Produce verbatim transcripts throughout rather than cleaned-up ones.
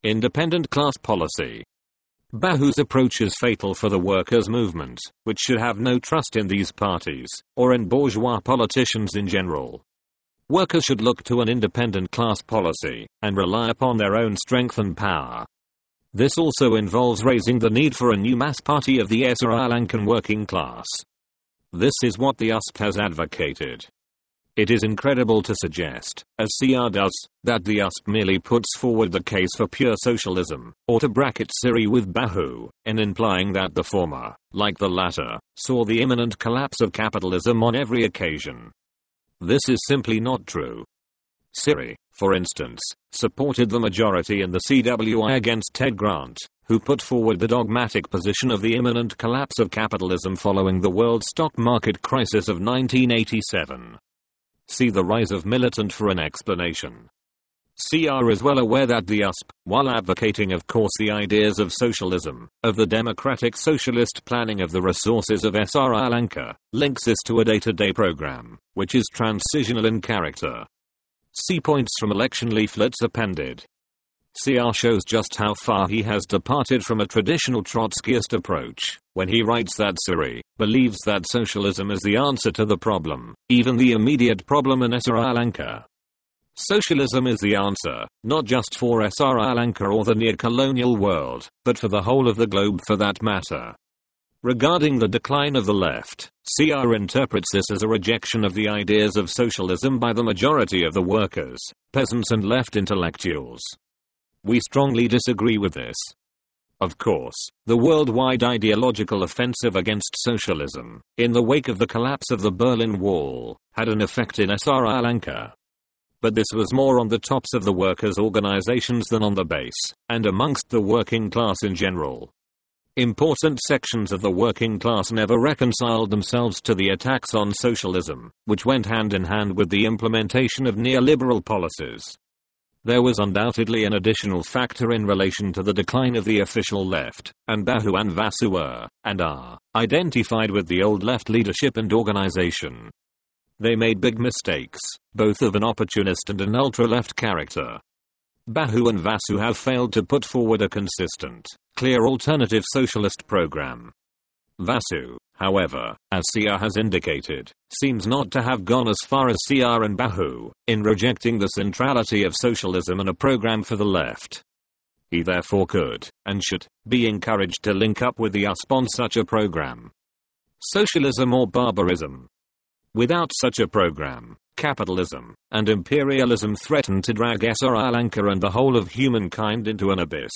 Independent class policy. Bahu's approach is fatal for the workers' movement, which should have no trust in these parties, or in bourgeois politicians in general. Workers should look to an independent class policy, and rely upon their own strength and power. This also involves raising the need for a new mass party of the Sri Lankan working class. This is what the U S P has advocated. It is incredible to suggest, as C R does, that the U S P merely puts forward the case for pure socialism, or to bracket Siri with Bahu, in implying that the former, like the latter, saw the imminent collapse of capitalism on every occasion. This is simply not true. Siri, for instance, supported the majority in the C W I against Ted Grant, who put forward the dogmatic position of the imminent collapse of capitalism following the world stock market crisis of nineteen eighty-seven. See The Rise of Militant for an explanation. C R is well aware that the U S P, while advocating of course the ideas of socialism, of the democratic socialist planning of the resources of Sri Lanka, links this to a day-to-day program, which is transitional in character. See points from election leaflets appended. C R shows just how far he has departed from a traditional Trotskyist approach, when he writes that Siri believes that socialism is the answer to the problem, even the immediate problem in Sri Lanka. Socialism is the answer, not just for Sri Lanka or the near-colonial world, but for the whole of the globe for that matter. Regarding the decline of the left, C R interprets this as a rejection of the ideas of socialism by the majority of the workers, peasants and left intellectuals. We strongly disagree with this. Of course, the worldwide ideological offensive against socialism, in the wake of the collapse of the Berlin Wall, had an effect in Sri Lanka. But this was more on the tops of the workers' organizations than on the base, and amongst the working class in general. Important sections of the working class never reconciled themselves to the attacks on socialism, which went hand in hand with the implementation of neoliberal policies. There was undoubtedly an additional factor in relation to the decline of the official left, and Bahu and Vasu were, and are, identified with the old left leadership and organization. They made big mistakes, both of an opportunist and an ultra-left character. Bahu and Vasu have failed to put forward a consistent, clear alternative socialist program. Vasu, however, as C R has indicated, seems not to have gone as far as C R and Bahu, in rejecting the centrality of socialism and a program for the left. He therefore could, and should, be encouraged to link up with the U S P on such a program. Socialism or barbarism. Without such a program, capitalism and imperialism threaten to drag Sri Lanka and the whole of humankind into an abyss.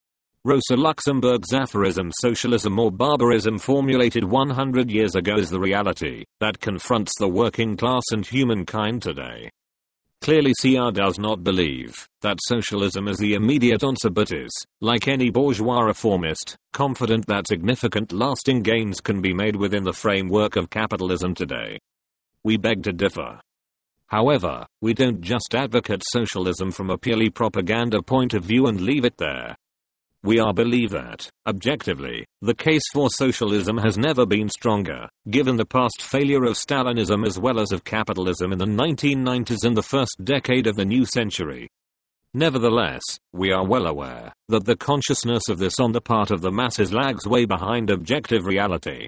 Rosa Luxemburg's aphorism socialism or barbarism formulated one hundred years ago is the reality that confronts the working class and humankind today. Clearly C R does not believe that socialism is the immediate answer but is, like any bourgeois reformist, confident that significant lasting gains can be made within the framework of capitalism today. We beg to differ. However, we don't just advocate socialism from a purely propaganda point of view and leave it there. We are believe that, objectively, the case for socialism has never been stronger, given the past failure of Stalinism as well as of capitalism in the nineteen nineties and the first decade of the new century. Nevertheless, we are well aware that the consciousness of this on the part of the masses lags way behind objective reality.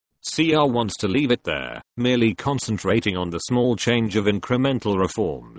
C R wants to leave it there, merely concentrating on the small change of incremental reforms.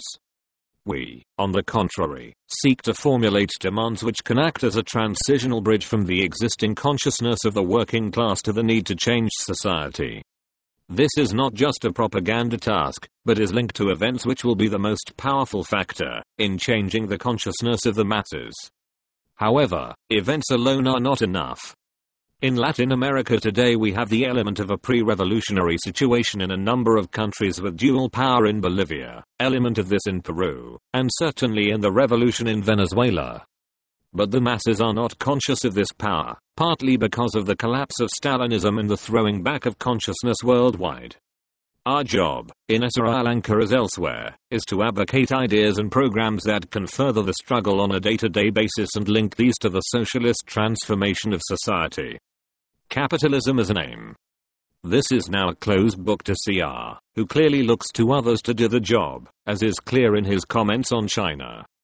We, on the contrary, seek to formulate demands which can act as a transitional bridge from the existing consciousness of the working class to the need to change society. This is not just a propaganda task, but is linked to events which will be the most powerful factor in changing the consciousness of the masses. However, events alone are not enough. In Latin America today we have the element of a pre-revolutionary situation in a number of countries with dual power in Bolivia, element of this in Peru, and certainly in the revolution in Venezuela. But the masses are not conscious of this power, partly because of the collapse of Stalinism and the throwing back of consciousness worldwide. Our job, in Sri Lanka as elsewhere, is to advocate ideas and programs that can further the struggle on a day-to-day basis and link these to the socialist transformation of society. Capitalism as an aim. This is now a closed book to C R, who clearly looks to others to do the job, as is clear in his comments on China.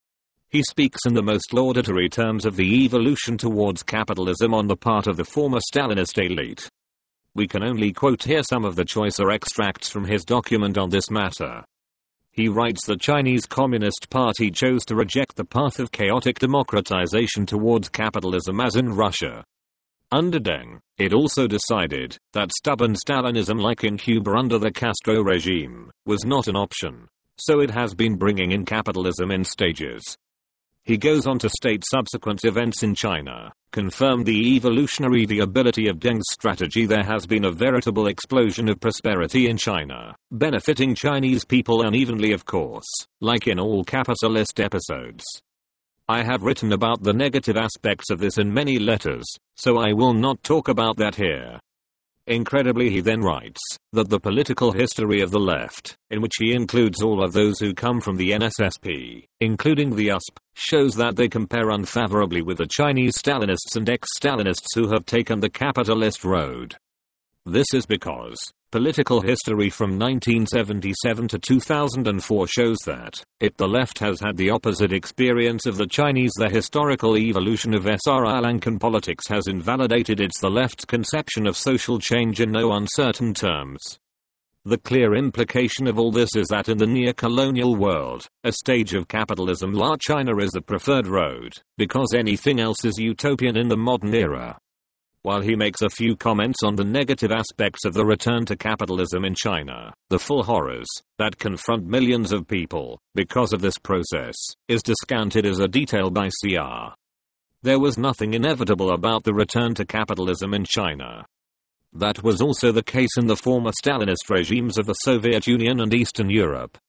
He speaks in the most laudatory terms of the evolution towards capitalism on the part of the former Stalinist elite. We can only quote here some of the choicer extracts from his document on this matter. He writes the Chinese Communist Party chose to reject the path of chaotic democratization towards capitalism as in Russia. Under Deng, it also decided that stubborn Stalinism like in Cuba under the Castro regime was not an option, so it has been bringing in capitalism in stages. He goes on to state subsequent events in China confirmed the evolutionary viability of Deng's strategy. There has been a veritable explosion of prosperity in China, benefiting Chinese people unevenly, of course, like in all capitalist episodes. I have written about the negative aspects of this in many letters, so I will not talk about that here. Incredibly, he then writes that the political history of the left, in which he includes all of those who come from the N S S P, including the U S P, shows that they compare unfavorably with the Chinese Stalinists and ex-Stalinists who have taken the capitalist road. This is because political history from nineteen seventy-seven to two thousand four shows that it the left has had the opposite experience of the Chinese. The historical evolution of Sri Lankan politics has invalidated its the left's conception of social change in no uncertain terms. The clear implication of all this is that in the near-colonial world, a stage of capitalism, La China is the preferred road, because anything else is utopian in the modern era. While he makes a few comments on the negative aspects of the return to capitalism in China, the full horrors that confront millions of people because of this process is descanted as a detail by C R There was nothing inevitable about the return to capitalism in China. That was also the case in the former Stalinist regimes of the Soviet Union and Eastern Europe.